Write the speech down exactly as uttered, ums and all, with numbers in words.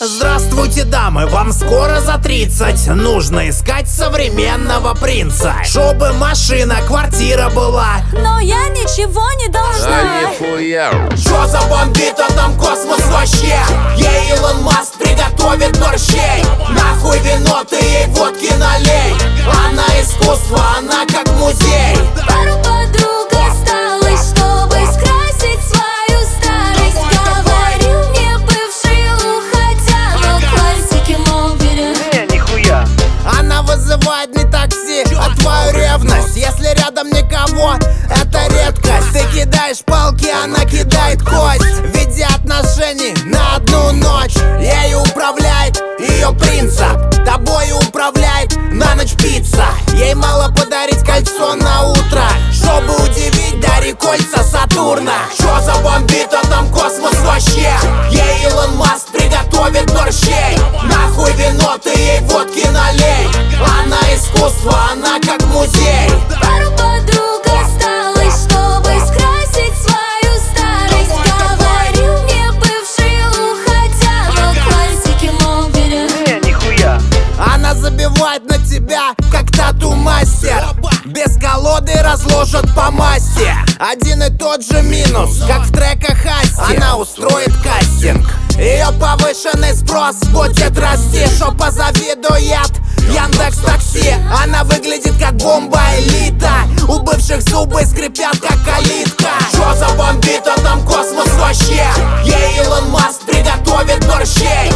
Здравствуйте, дамы, вам скоро за тридцать. Нужно искать современного принца, чтобы машина, квартира была. Но я ничего не должна. А нихуя. Чё за бомбит, а там космос вообще? Ей Илон Маск приготовит борщей. Нахуй вино, ты ей водки налей. Она искусство, она как музей. Пару подруг осталось, чтобы скрасить свою старость. Говорил мне бывший, уходя, но классики молвили. Не, нихуя. Она вызывает не такси, а твою ревность. Если рядом никого, это редкость. Ты кидаешь палки, она кидает кость. В виде отношений на одну ночь. Ею управляет ее принцип, тобою управляет на ночь пицца. Ей мало подарить кольцо на утро, чтобы удивить, дари кольца Сатурна. Чё за бомбит, а там космос вообще? Ей Илон Маск приготовит борщей. Нахуй вино, ты ей водки налей. Она искусство, она как музей. Пару подруг осталось, чтобы скрасить свою старость. Говорил мне бывший, уходя, но классики молвили. Не, нихуя. Она забивает на тебя, как тату-мастер. Без колоды разложат по масти. Один и тот же минус, как в треках Асти. Она устроит кастинг, ее повышенный спрос будет расти. Что позавидует Яндекс Такси. Она выглядит как бомба элита. У бывших зубы скрипят как калитка. Чё за бомбит, а там космос вообще? Ей Илон Маск приготовит борщей.